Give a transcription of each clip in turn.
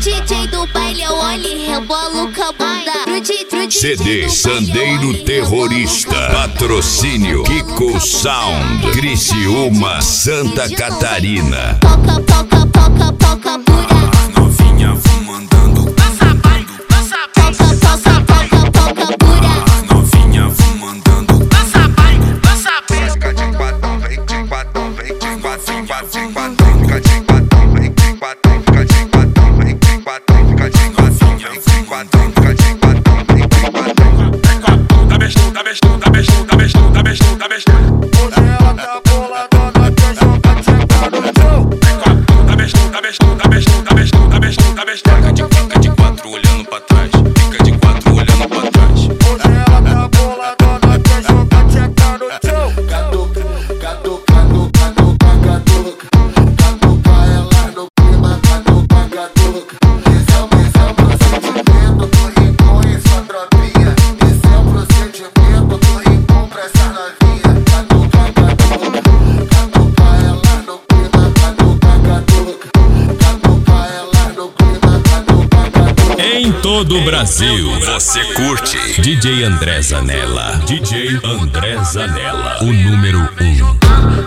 DJ do baile eu olho e rebolo com a bunda. CD Sandeiro Terrorista. Patrocínio Kiko Sound. Criciúma, Santa Catarina. Poca, poca, poca, poca pura. Novinha fumandando. Novinha fumandando. Fica de quatro, vem de quatro, vem de quatro, fica de quatro, fica de quatro, vem de quatro, fica de quatro, vem de quatro, fica de quatro, vem de quatro, fica de quatro, vem de quatro. Tá bestão, tá bestão, tá bestão, tá bestão, tá bestão, tá bestão. Hoje ela tá boladona, quer jogar chegar no show. Tá bestão, tá bestão, tá bestão, tá bestão, tá bestão, tá bestão. Fica de quatro olhando pra trás, fica de quatro olhando pra trás. Hoje ela tá boladona, quer jogar chegar no show. Catuca ela no clima, catuca. Esse é o procedimento do rincão e sua tropinha. Esse é o procedimento do rincão pra essa novinha. Catuca ela no clima, catuca ela no clima, catuca. Em todo o Brasil, você curte DJ André Zanella. DJ André Zanella, o número 1.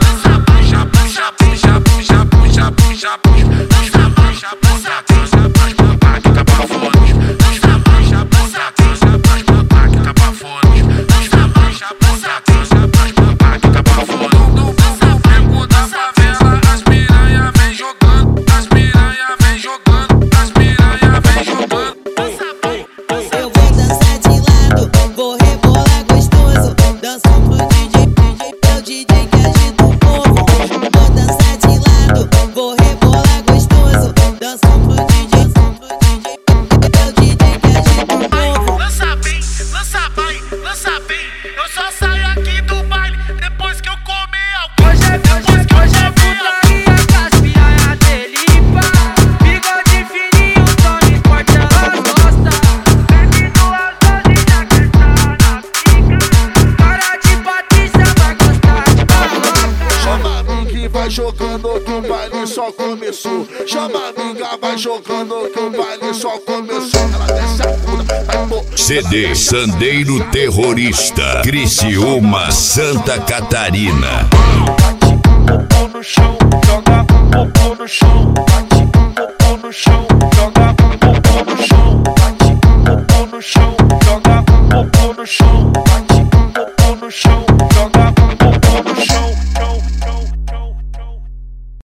Jogando que o baile só começou. Chama a amiga, vai jogando que o baile só começou. Ela desce a bunda, vai pôr. CD Sandeiro Terrorista. Criciúma, Santa Catarina. Bate o pau no chão, joga